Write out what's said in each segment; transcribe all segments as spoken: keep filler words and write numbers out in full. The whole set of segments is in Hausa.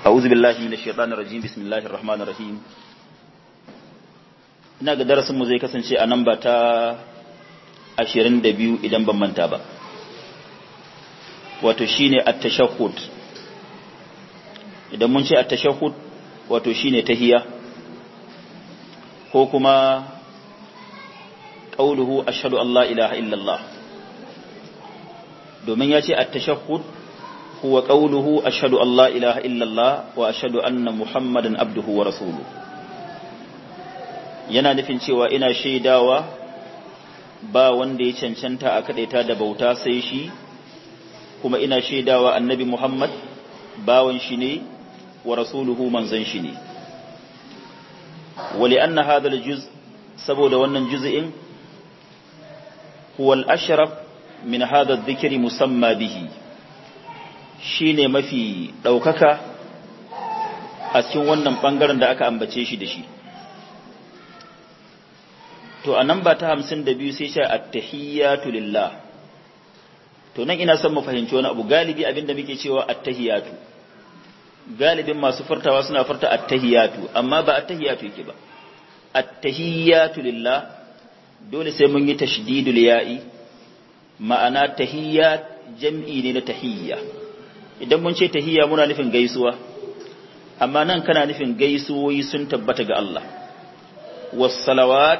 a'udhu billahi minash shaitanir rajim bismillahir rahmanir rahim. Ina ga darasin mu zai kasance a namba ta ashirin da biyu idan ban manta ba, wato shine at-tashahhud. Idan mun ce at-tashahhud wato shine tahiyya ko kuma qauluhu ashhadu an la ilaha illallah, domin ya ce at-tashahhud huwa qauluhu ashhadu an la ilaha illallah wa ashhadu anna muhammadan abduhu wa rasuluhu. Yana nufin cewa ina shaidawa ba wanda ya cancanta a kadaita da bauta sai shi, kuma ina shaidawa annabi Muhammad bawan shi ne wa rasuluhu manzon shi ne. Wali anna hadha al-juz, saboda wannan juz'in huwa al-ashraf min hadha adh-dhikri musamma bihi, shine mafi daukaka a cikin wannan bangaren da aka ambace shi da shi. To a nan ba ta hamsin da biyu sai shi at-tahiyyatu lillah. To nan ina son mu fahimci wani abu. Galibi abinda muke cewa at-tahiyyatu, galibin masu furtawa suna furta at-tahiyyatu, amma ba at-tahiyyatu yake ba. At-tahiyyatu lillah dole sai mun yi tashdidul ya'i, ma'ana tahiyyat jam'i ne na tahiyya. Idan mun ce tahiyya muna nufin gaisuwa, amma nan kana nufin gaisuwoyi sun tabbata ga Allah. Was salawat,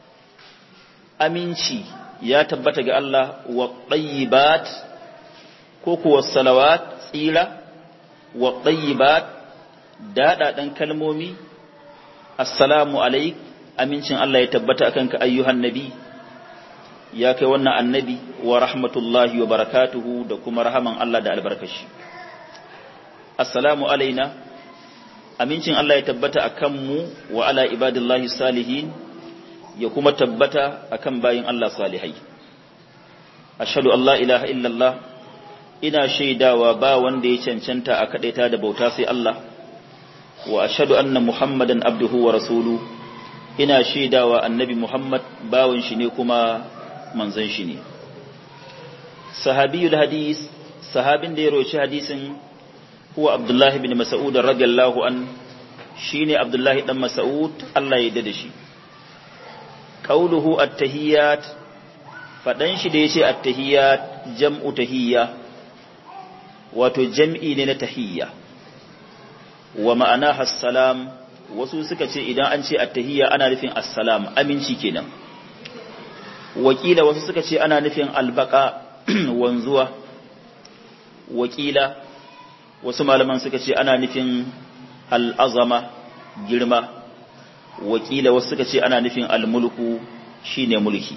aminci ya tabbata ga Allah, wa tayyibat ko kuwa salawat tsira, wa tayyibat daɗaɗen kalmomi, assalamu alaik, amincin Allah ya tabbata akan ka ayyuhan nabi, ya kai wannan annabi, wa rahmatullahi wa barakatuhu, da kuma rahaman Allah da albarkashi. Assalamu alaina, amincin Allah ya tabbata akan mu wa ala ibadillahi salihin, ya kuma tabbata akan bayin Allah salihai. Ashhadu an la ilaha illallah, ina shaidawa ba wanda ya cancanta a kadaita da bauta sai Allah, wa ashhadu anna muhammadan abduhu wa rasuluhu, ina shaidawa annabi Muhammad bawan shi ne kuma manzon shi ne. Sahabiyul hadis, sahabin da ya roci hadisin huwa Abdullah ibn Mas'ud radiyallahu an, shine Abdullah dan Mas'ud, Allah ya yarda da shi. Qauluhu at-tahiyyat, fadan shi da yace at-tahiyyat jam'u tahiyya, wato jam'i ne na tahiyya. Wa ma'anaha as-salam, wasu suka ce idan an ce at-tahiyya ana nufin as-salam, aminci kenan. Wakila wasu suka ce ana nufin al-baqa, wanzuwa. Wakila wasu malaman suka ce ana nufin al-azama, girma. Wakila wasu suka ce ana nufin al-mulku, shine mulki.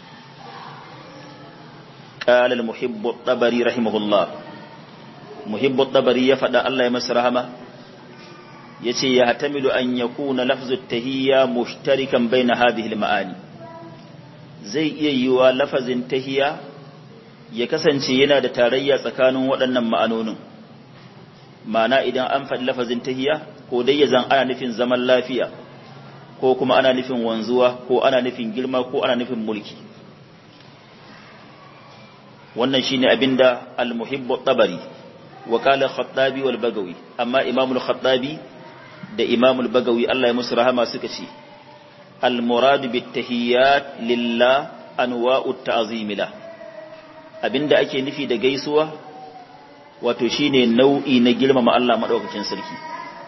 Qala al-muhibbu at-tabari rahimahullah, muhibbu at-tabari ya fada Allah ya masa rahama, yace ya hatamilu an yakuna lafzu at-tahiyya mushtarikan baina hadhihi al-ma'ani. Zai iya yiwa lafazin tahiyya ya kasance yana da tarayya tsakanin waɗannan ma'anonin. Ma'ana idan an faɗi lafazin tahiyya, ko dai ya zan ana nufin zaman lafiya, ko kuma ana nufin wanzuwa, ko ana nufin girma, ko ana nufin mulki. Wannan shine abinda al-muhibbu at-tabari wa qala al-khattabi wal bagawi. Amma imam al-khattabi da imam al-bagawi Allah ya musu rahama suka ce al-murad bit-tahiyyat lillah anwa'u at-ta'zim la, abinda ake nufi da gaisuwa wato shine nau'i na girmama Allah madaukakin sarki.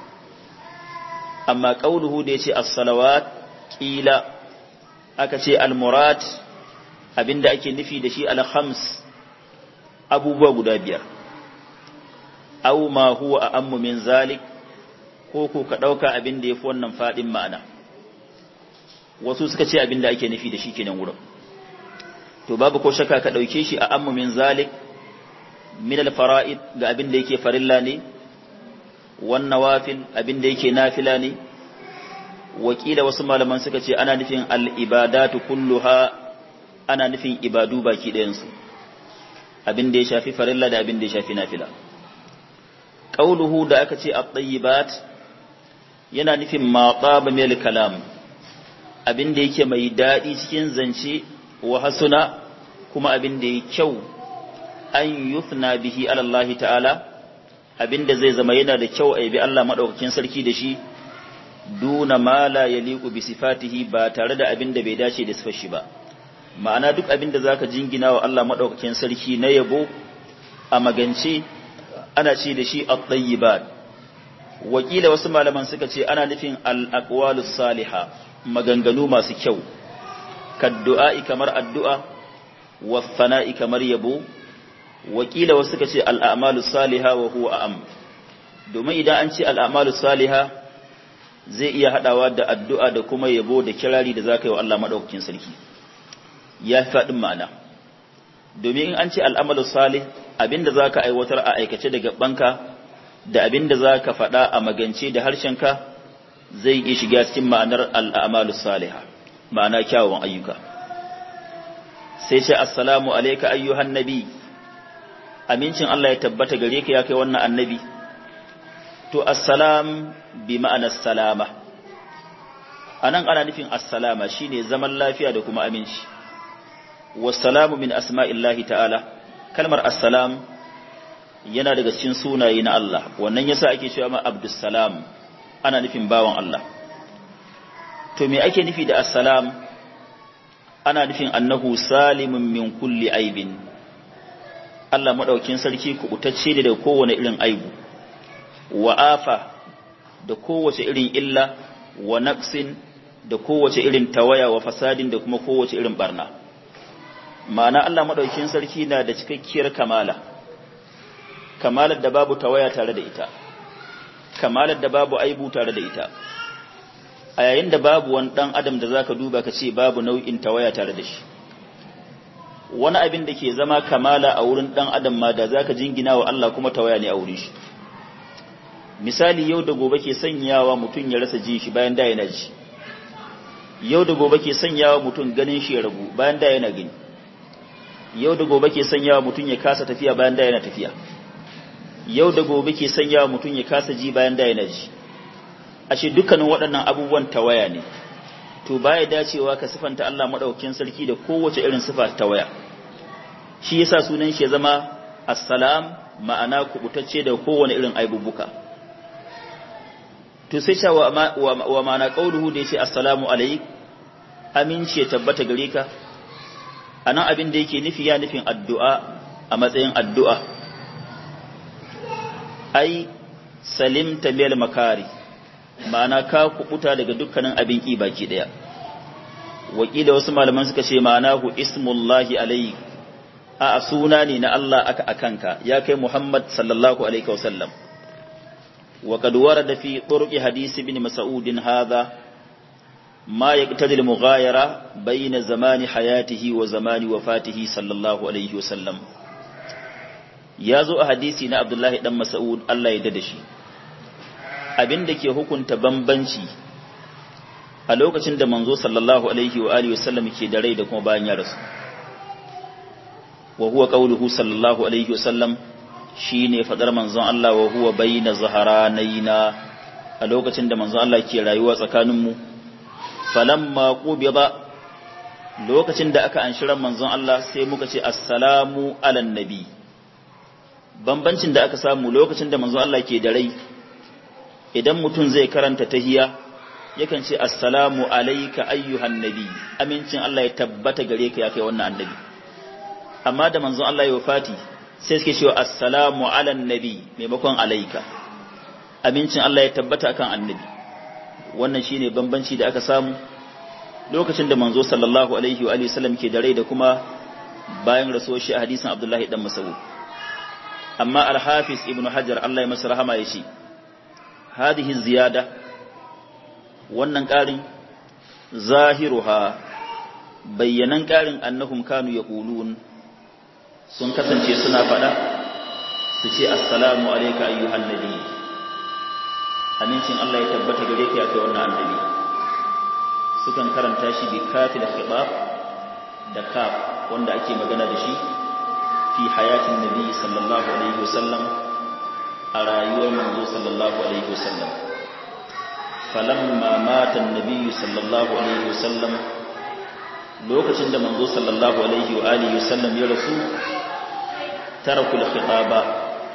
Amma qauluhu da yace as-salawat, kila aka ce al-murad abinda ake nufi da shi al-khams, abubuwa guda biyar. Aw ma huwa a'ammu min zalik, ko ko ka dauka abinda yafi wannan fadin ma'ana. Wasu suka ce abinda ake nufi da shi kenan wurin. To babu ko shakka ka dauke shi a'ammu min zalik, min al-fara'id ga abinda yake farilla ne, wan nawafil abinda yake nafila ne. Wakila wasu malaman suka ce ana nufin al-ibadatu kulluha, ana nufin ibadu baki ɗayan su, abinda ya shafi farilla da abinda ya shafi nafila. Qauluhu da aka ce at-tayyibat yana nufin ma taba min al-kalam, abinda yake mai dadi cikin zance, wa hasuna kuma abinda yake kyau, an yufna bihi ala Allah ta'ala, abinda zai zama yana da kyau a yabi Allah madaukakin sarki da shi duna ma la yaliqu bi sifatihi ba tare da abinda bai dace da sifar shi ba ma'ana duk abinda zaka jingina wa Allah madaukakin sarki na yabo a magance ana ce da shi at-tayyibat wakila wasu malaman suka ce ana nufin al-aqwalus salihah maganganu masu kyau kaddu'a'i kamar addu'a wa thana'i kamar yabo wakila wasu suka ce al'amalu saliha wa huwa a'am domin idan an ce al'amalu saliha zai iya hadawa da addu'a da kuma yabo da kirari da zaka yi wa Allah madaukakin sarki ya fi faɗin ma'ana domin in an ce al'amalu salih abinda zaka aiwatar a aikace da gabanka da abinda zaka faɗa a magance da harshenka zai iya shiga cikin ma'anar al'amalu saliha ma'ana kyawawan ayyuka sai ce assalamu alayka ayyuhan nabi amincin Allah ya tabbata gare ka ya kai wannan annabi to assalam bi ma'anar salama anan ana nufin assalama shine zaman lafiya da kuma aminci wassalamu min asma'illahi ta'ala kalmar assalam yana daga cikin sunaye na Allah wannan yasa ake cewa ma abdus salam ana nufin bawan Allah to me ake nufi da assalam ana nufin annahu salimun min kulli aibin Allah madaukin sarki kubutacce ne da kowane irin aibu wa afa da kowace irin illa wa naqsin da kowace irin tawaya wa fasadin da kuma kowace irin barna ma'ana Allah madaukin sarki na da cikakkiyar kamala kamalar da babu tawaya tare da ita kamalar da babu aibu tare da ita a yayin da babu wani dan adam da zaka duba ka ce babu nau'in tawaya tare da shi wani abin da ke zama kamala a wurin dan adam ma da zaka jingina wa Allah kuma tawaya ne a wurin shi misali yau da gobe ke sanyawa mutun ya rasa ji shi bayan da yana ji yau da gobe ke sanyawa mutun ganin shi ya ragu bayan da yana gani yau da gobe ke sanyawa mutun ya kasa tafiya bayan da yana tafiya yau da gobe ke sanyawa mutun ya kasa ji bayan da yana ji ashe dukkanin waɗannan abubuwan tawaya ne to baya dacewa ka sifanta Allah madaukakin sarki da kowace irin sifa ta waya shi yasa sunan shi ya zama assalam ma'ana kubutacce da kowane irin aibubuka to sai cewa wa ma'ana qauluhu da yace assalamu alayk amince tabbata gare ka anan abin da yake nufi ya nufin addu'a a matsayin addu'a ai salimta bil makari ma'ana ka kubuta daga dukkanin abin ki baki daya wakila wasu malaman suka ce ma'ana hu ismullahi alayhi a suna ne na Allah aka akanka ya kai Muhammad sallallahu alaihi wasallam wa qad warada fi turqi hadisi ibn mas'ud hadha ma yaqtadi al-mughayara bayna zamani hayatihi wa zamani wafatihi sallallahu alaihi wasallam yazo a hadisi na Abdullahi dan Mas'ud Allah ya dade shi abinda ke hukunta bambanci a lokacin da manzo sallallahu alaihi wa alihi wasallam ke da rai da kuma bayan ya rasu wa huwa qauluhu sallallahu alaihi wasallam shine fadar manzon Allah wa huwa bayna zaharanaina a lokacin da manzon Allah ke rayuwa tsakanin mu falamma qubida lokacin da aka anshiran manzon Allah sai muka ce assalamu alan nabi bambancin da aka samu lokacin da manzon Allah ke da rai idan mutum zai karanta tahiyya yakan ce assalamu alayka ayyuhan nabi amincin Allah ya tabbata gare ka ya kai wannan annabi amma da manzon Allah ya wafati sai suke cewa assalamu alan nabi maimakon alayka amincin Allah ya tabbata akan annabi wannan shine bambanci da aka samu lokacin da manzo sallallahu alaihi wa alihi wasallam ke da rai da kuma bayan rasuwar shi a hadisin Abdullahi dan Mas'ud amma al-Hafiz Ibn Hajar Allah ya masa rahama yace hadhihi ziyada wannan ƙarin zahiruha bayyanan ƙarin annahum kanu yaqulun sun kasance suna faɗa su ce assalamu alayka ayyuhan nabi amincin Allah ya tabbata gare ka ya kai wannan annabi sukan karanta shi bi kafil khibab da kaf wanda ake magana da shi fi hayatin nabi sallallahu alaihi wasallam a rayuwar manzo sallallahu alaihi wasallam falamma mata annabi sallallahu alaihi wasallam lokacin da manzo sallallahu alaihi wa alihi wasallam ya rasu tarakul khitaba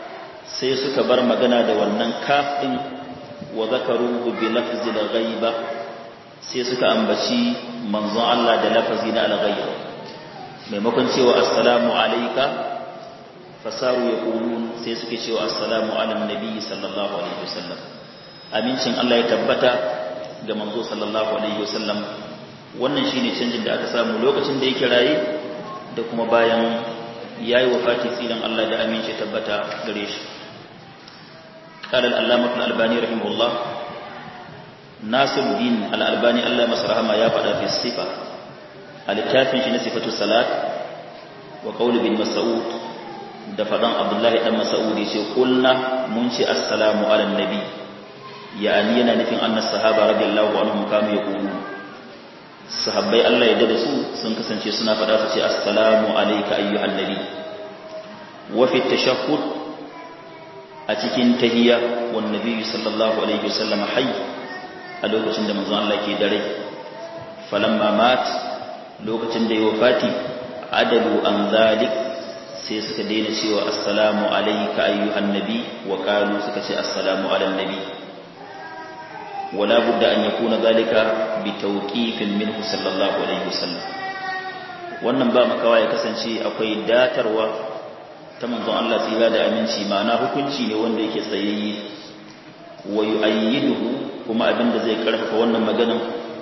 sai suka bar magana da wannan kaf din wa zakaruhu bi lafzi al-ghaiba sai suka ambaci manzon Allah da lafazi na al-ghaib maimakon cewa assalamu alayka fasaru yaqulun sai suke cewa assalamu ala nabi sallallahu alaihi wasallam amincin Allah ya tabbata ga manzo sallallahu alaihi wasallam wannan shine canjin da aka samu lokacin da yake raye da kuma bayan yayi wafati tsidan Allah da aminci tabbata gare shi قال العلامة الألباني رحمه الله ناصر الدين الألباني الله مسرحما يا فدا في الصفة الكافي في صفة الصلاة وقول بن مسعود دفدان عبد الله بن مسعود يقول قلنا منشئ السلام على النبي يعني yana nufin annas sahaba radiyallahu anhum kanu yaqulun sahabbai Allah ya dade su sun kasance suna fada su ce assalamu alayka ayyuhan nabi wa fi tashahhud a cikin tahiyya wan nabi sallallahu alaihi wasallam hayy a lokacin da manzon Allah ke dare falamma mat lokacin da ya wafati adalu an zalik sai suka daina cewa assalamu alayka ayyuhan nabi wa qalu suka ce assalamu ala nabi wala budda an yakuna zalika bi tawqifin minhu sallallahu alaihi wasallam wannan ba makawa ya kasance akwai datarwa ta manzon Allah tsira da aminci ma'ana hukunci ne wanda yake tsayayye wa yu'ayyiduhu kuma abinda zai karfafa wannan maganan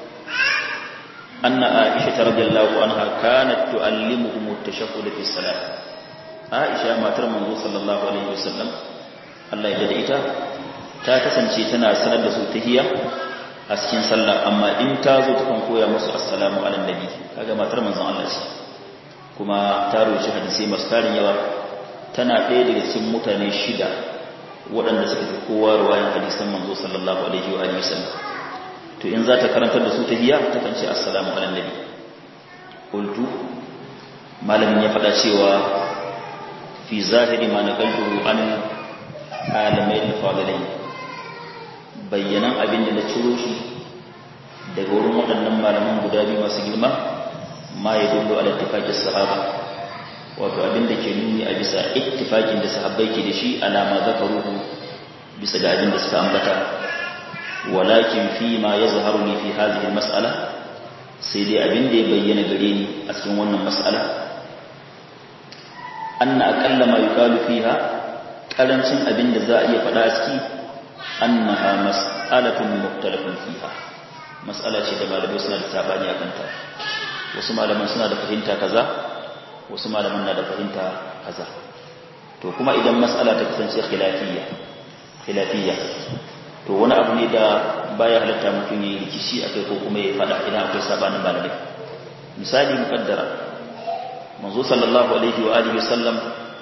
anna Aisha radhiyallahu anha kanat tu'allimuhum at-tashahhud fi salat Aisha matar manzo sallallahu alaihi wasallam Allah ya dade ita ta kasance tana sanar da su tahiyya a cikin sallah amma in ta zo ta kan koya musu assalamu ala nabi kaga matar manzon Allah ce kuma ta roci hadisi masu tarin yawa tana ɗaya daga cikin mutane shida waɗanda suka fi kowa ruwayan hadisan manzo sallallahu alaihi wa sallam to in za ta karantar da su tahiyya ta kan ce assalamu ala nabi qultu malamin ya faɗa cewa fi zahiri ma naqaltu an alamai al-fadilain bayyanan abin da na ciro shi daga wurin waɗannan malaman guda biyu masu girma ma ya dullu ala ittifaqis sahaba wato abin da ke nuni a bisa ittifaqin da sahabbai ke da shi alama zakaruhu bisa ga abin da suka ambata walakin fi ma yazharu li fi hadhihi almas'ala sai dai abin da ya bayyana gare ni a cikin wannan mas'ala anna aqalla ma yuqalu fiha karancin abin da za a iya faɗa a ciki annaha mas'alatun mukhtalafun fiha mas'ala ce da malamai suna da tabani akan ta wasu malaman suna da fahimta kaza wasu malaman na da fahimta kaza to kuma idan mas'ala ta kasance khilafiyya khilafiyya to wani abu ne da baya halatta mutum yayi rikici akai ko kuma ya fada idan akwai sabanin malamai misali muqaddara manzo sallallahu alaihi wa alihi wasallam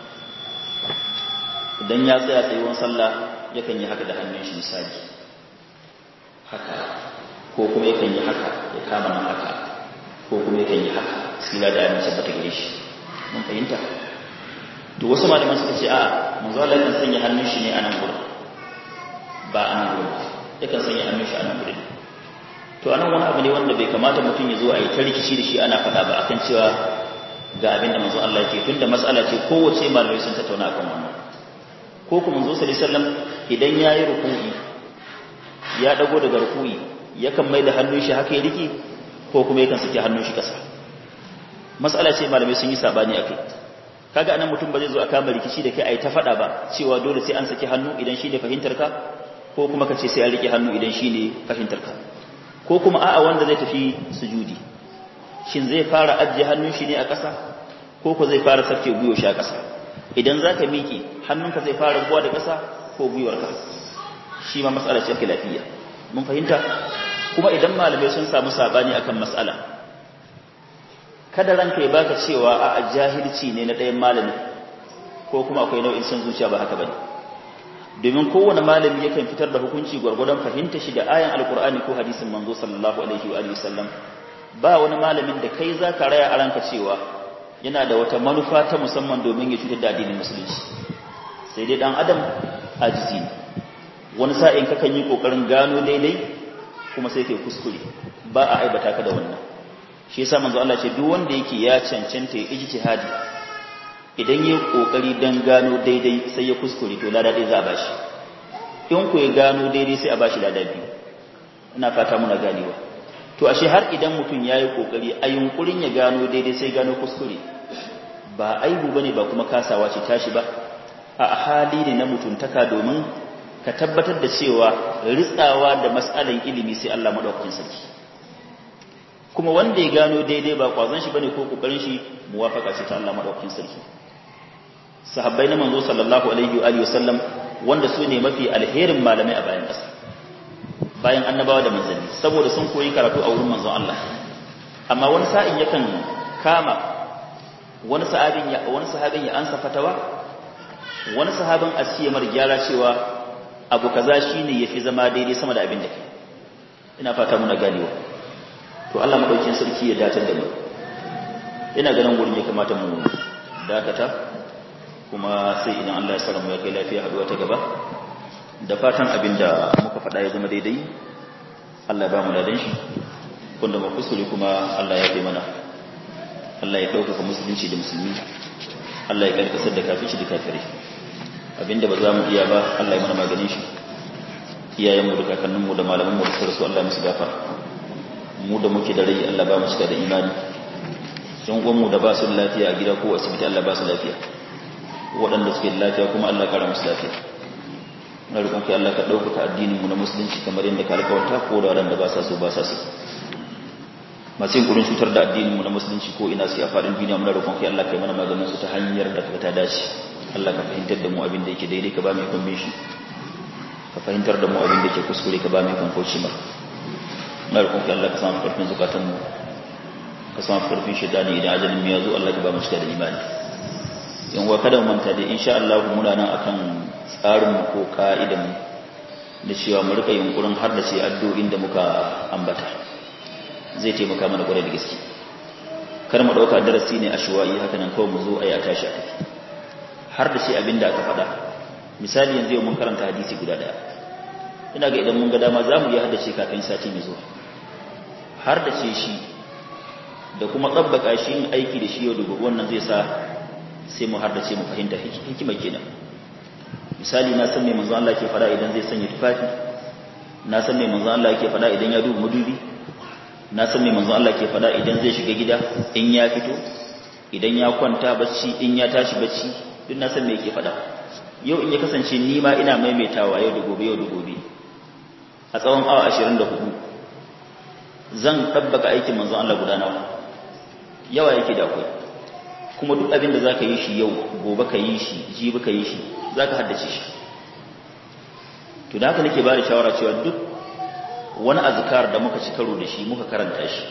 idan ya tsaya tsayuwan sallah yakan yi haka da hannun shi misali haka ko kuma yakan yi haka ya kama nan haka ko kuma yakan yi haka sila da amince bata gare shi mun fahimta to wasu malaman suka ce a manzo Allah kan sanya hannun shi ne a nan gurin ba a nan gurin yakan sanya hannun shi a nan gurin to anan wani abu ne wanda bai kamata mutum ya zo a yi ta rikici da shi ana faɗa ba akan cewa ga abin da manzo Allah yake tunda mas'ala ce kowace malamai sun tattauna akan wannan ko kuma manzo sallallahu alaihi wasallam idan yayi ruku'i ya dago daga ruku'i yakan mai da hannun shi haka ya riki ko kuma yakan saki hannun shi kasa mas'ala ce malamai sun yi sabani akai kaga anan mutum ba zai zo a kama rikici da kai ai ta fada ba cewa dole sai an saki hannu idan shi ne fahimtar ka ko kuma kace sai an rike hannu idan shi ne fahimtar ka ko kuma a'a wanda zai tafi sujudi shin zai fara ajiye hannun shi ne a ƙasa ko ko zai fara sarke guyo shi a ƙasa idan zaka miƙe hannunka zai fara buwa da ƙasa ko guyuwarka shi ma mas'ala ce khilafiyya mun fahimta kuma idan malamai sun samu sabani akan mas'ala kada ranka ya baka cewa a jahilci ne na ɗayan malami ko kuma akwai nau'in san zuciya ba haka bane domin kowane malami yakan fitar da hukunci gwargwadon fahimta shi da ayan alkur'ani ko hadisin manzo sallallahu alaihi wa alihi wasallam ba wani malamin da kai zaka raya a ranka cewa yana da wata manufa ta musamman domin ya cutar da addinin musulunci sai dai dan adam ajizi ne wani sa'in kakan yi kokarin gano daidai kuma sai kai kuskure ba a aibata ka da wannan shi yasa manzo Allah ce duk wanda yake ya cancanta ya ijtihadi idan ya kokari dan gano daidai sai ya kuskure to lada dai za a bashi in ku ya gano daidai sai a bashi lada biyu ina fata muna ganewa to ashe har idan mutum yayi kokari a yunkurin ya gano daidai sai gano kuskure ba aibu bane ba kuma kasawa ce tashi ba a hali ne na mutuntaka domin ka tabbatar da cewa ritsawa da mas'alan ilimi sai Allah madaukakin sarki kuma wanda ya gano daidai ba kwazon shi bane ko kokarin shi muwafaka ce ta Allah madaukakin sarki sahabbai na manzo sallallahu alaihi wa alihi wasallam wanda su ne mafi alherin malamai a bayan ƙasa bayan annabawa da manzanni saboda sun koyi karatu a wurin manzon Allah amma wani sa'in yakan kama wani sahabin ya wani sahabin ya ansa fatawa wani sahabin asiya mar gyara cewa abu kaza shine yafi zama daidai sama da abin da ke ina fata muna ganewa to Allah madaukakin sarki ya dace da mu ina ganin gurin ya kamata mu dakata kuma sai idan Allah ya sara mu ya kai lafiya haduwa ta gaba da fatan abinda muka faɗa ya zama daidai Allah ya ba mu ladan shi wanda mu kuskure kuma Allah ya yi mana Allah ya dauka musulunci da musulmi Allah ya karkasar da kafirci da kafirai abinda ba za mu iya ba Allah ya mana maganin shi iyayenmu da kakanninmu da malamanmu da sarsu Allah musu gafara mu da muke da rai Allah ba mu cika da imani yan uwanmu da ba su lafiya a gida ko asibiti Allah ba su lafiya waɗanda suke da lafiya kuma Allah kara musu lafiya na roƙon kai Allah ka ɗaukaka addinin mu na musulunci kamar yadda ka alƙawarta ko da waɗanda ba sa so ba sa so masu yin kurin cutar da addinin mu na musulunci ko ina su a faɗin duniya muna roƙon kai Allah kai mana maganin su ta hanyar da ta dace Allah ka fahimtar da mu abin da yake daidai ka ba mu ikon bin shi ka fahimtar da mu abin da yake kuskure ka ba mu ikon kauce mar na roƙon kai Allah ka samu ƙarfin zukatan mu ka samu ƙarfin shaitani idan ajalin mu ya zo Allah ka ba mu cika da imani in wa kada mu manta da insha Allah muna nan akan tsarin mu ko ka'idan mu da cewa mu rika yunkurin har da sai addu'o'in da muka ambata zai taimaka mana kwarai da gaske kar mu dauka darasi ne a shuwayi haka nan kawai mu zo ayi a tashi a tafi har da sai abinda aka faɗa misali yanzu yau mun karanta hadisi guda daya ina ga idan mun ga dama zamu yi haddace kafin sati mai zuwa har da ce shi da kuma tsabbaka shi yin aiki da shi yau da gobe wannan zai sa sai mu har da ce mu fahimta hikima kenan misali na san me manzo Allah ke faɗa idan zai sanya tufafi na san me manzo Allah ke faɗa idan ya duba madubi na san me manzo Allah ke faɗa idan zai shiga gida in ya fito idan ya kwanta bacci in ya tashi bacci duk na san me yake faɗa yau in ya kasance ni ma ina maimaitawa yau da gobe yau da gobe a tsawon awa ashirin da hudu zan tabbaka aikin manzo Allah guda nawa yawa yake da akwai kuma duk abin da zaka yi shi yau gobe ka yi shi jibi ka yi shi zaka haddace shi to da haka nake ba da shawara cewa duk wani azkar da muka ci karo da shi muka karanta shi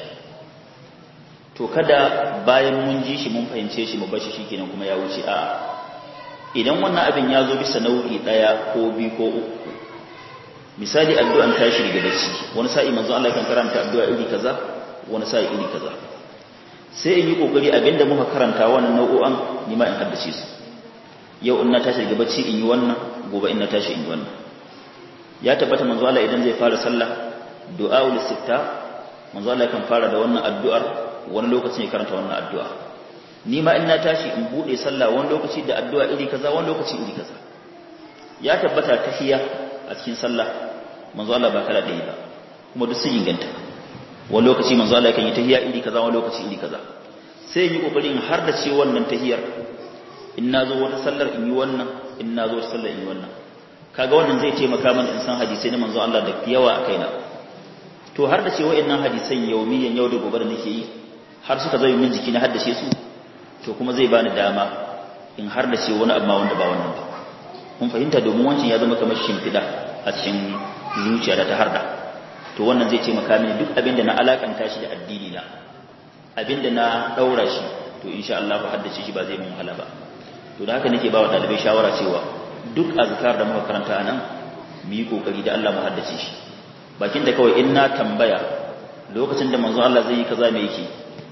to kada bayan mun ji shi mun fahimce shi mu bar shi shikenan kuma ya wuce a'a idan wannan abin ya zo bisa nau'i daya ko biyu ko uku misali addu'an tashi daga bacci wani sa'i manzo Allah kan karanta addu'a iri kaza wani sa'i iri kaza sai in yi kokari abinda muka karanta wannan nau'o'an ni ma in haddace su yau in na tashi daga bacci in yi wannan gobe in na tashi in yi wannan ya tabbata manzo Allah idan zai fara sallah du'aul istifta manzo Allah kan fara da wannan addu'ar wani lokacin ya karanta wannan addu'a ni ma in na tashi in bude sallah wani lokaci da addu'a iri kaza wani lokaci iri kaza ya tabbata tahiyya a cikin sallah manzo Allah ba kala ɗaya ba kuma duk sun inganta wani lokaci manzo Allah kan yi tahiyya iri kaza wani lokaci iri kaza sai in yi kokarin har da ce wannan tahiyyar in nazo wata sallar in yi wannan in nazo wata sallar in yi wannan kaga wannan zai taimaka mana in san hadisi na manzo Allah da yawa a kaina to har da ce wayannan hadisan yaumiyan yau da gobe da nake yi har suka zai min jiki na haddace su to kuma zai bani dama in har da ce wani amma wanda ba wannan ba mun fahimta domin wancan ya zama kamar shimfiɗa a cikin zuciya da ta harda to wannan zai taimaka mini duk abinda na alakanta shi da addini na abinda na daura shi to insha Allah ba haddace shi ba zai mun wahala ba to da haka nake ba wa dalibai shawara cewa duk azkar da muka karanta anan mu yi kokari da Allah mu haddace shi bakin da kawai in na tambaya lokacin da manzo Allah zai yi kaza me yake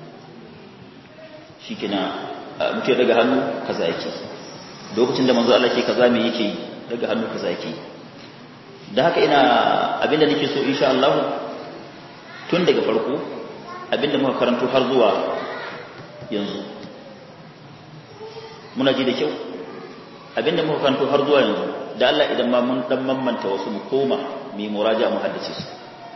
shikenan muke daga hannu kaza yake lokacin da manzo Allah ke kaza me yake daga hannu kaza yake da haka ina abinda nake so insha Allah tun daga farko abinda muka karanto har zuwa yanzu muna ji da kyau abinda muka kanto har zuwa yanzu da Allah idan ma mun dan mammanta wasu mu koma mu muraja mu haddace su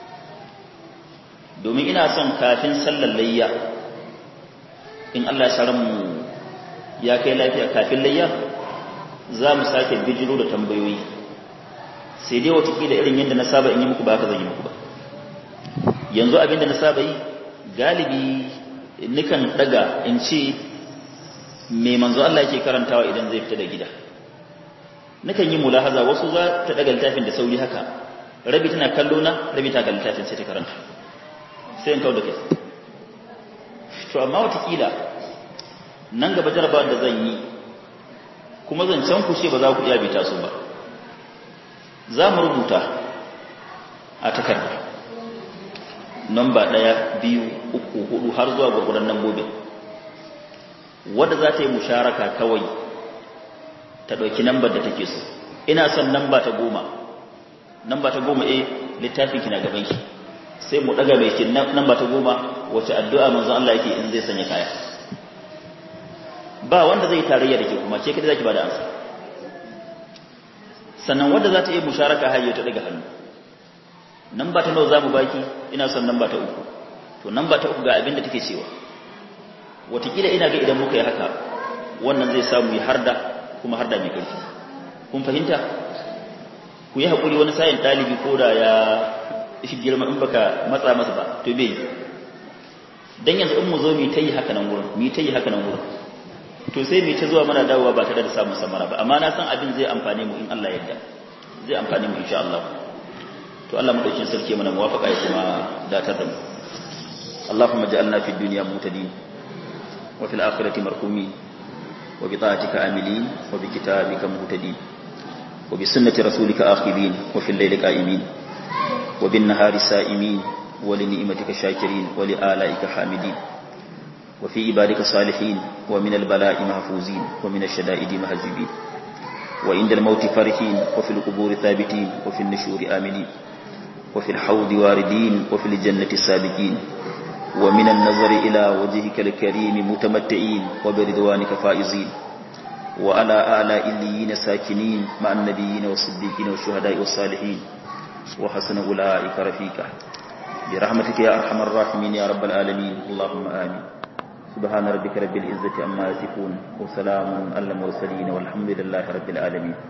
domin ina son kafin sallar layya in Allah ya sarar mu ya kai lafiya kafin layya za mu sake bijiro da tambayoyi sai dai wata kila irin yadda na saba in yi muku ba haka zan yi muku ba yanzu abinda na saba yi galibi nikan daga in ce me manzo Allah yake karantawa idan zai fita da gida nikan yi mulahaza wasu za ta daga littafin da sauri haka rabi tana kallo na rabi ta ga littafin sai ta karanta sai in kawo da kai to amma watakila nan gaba jarabawar da zan yi kuma zancen ku ce ba za ku iya bita su ba za mu rubuta a takarda namba ɗaya biyu uku hudu har zuwa gwagwaran nambobin wadda za ta yi musharaka kawai ta ɗauki nambar da take so ina son namba ta goma namba ta goma eh littafin kina gaban ki sai mu daga mai kin namba ta goma wace addu'a manzon Allah yake in zai sanya kaya ba wanda zai tarayya da ke kuma ce kada zaki bada amsa sannan wadda za ta yi musharaka hayyo ta daga hannu namba ta nawa zamu baki ina son namba ta uku to namba ta uku ga abin da take cewa watakila ina ga idan muka yi haka wannan zai samu yi harda kuma harda mai ƙarfi kun fahimta ku yi haƙuri wani sayin ɗalibi ko da ya shi girma in baka matsa masa ba to bai dan yanzu in mu zo mu ta yi haka nan wurin mu ta yi haka nan wurin to sai mu ta zuwa mana dawowa ba tare da samun samara ba amma na san abin zai amfane mu in Allah ya yarda zai amfane mu insha Allah to Allah mu dauki sarki mana muwafaqa ya kuma datar da mu Allahumma ja'alna fid dunya mutadin wa fil akhirati marhumin wa bi ta'atika amilin wa bi kitabika muhtadin wa bi sunnati rasulika akhidin wa fil layli qa'imin wa bin nahari sa'imin wa li ni'matika shakirin wa li alaika hamidin wa fi ibadika salihin wa min al bala'i mahfuzin wa min ash shada'idi mahjubin wa inda al mauti farihin wa fil quburi thabitin wa fil nushuri aminin وفي الحوض واردين وفي الجنة سابقين ومن النظر إلى وجهك الكريم متمتعين وبرضوانك فائزين وعلى آلاء الليين ساكنين مع النبيين والصديقين والشهداء والصالحين وحسن أولئك رفيقا برحمتك يا أرحم الراحمين يا رب العالمين اللهم آمين سبحان ربك رب العزة عما يصفون وسلام على المرسلين والحمد لله رب العالمين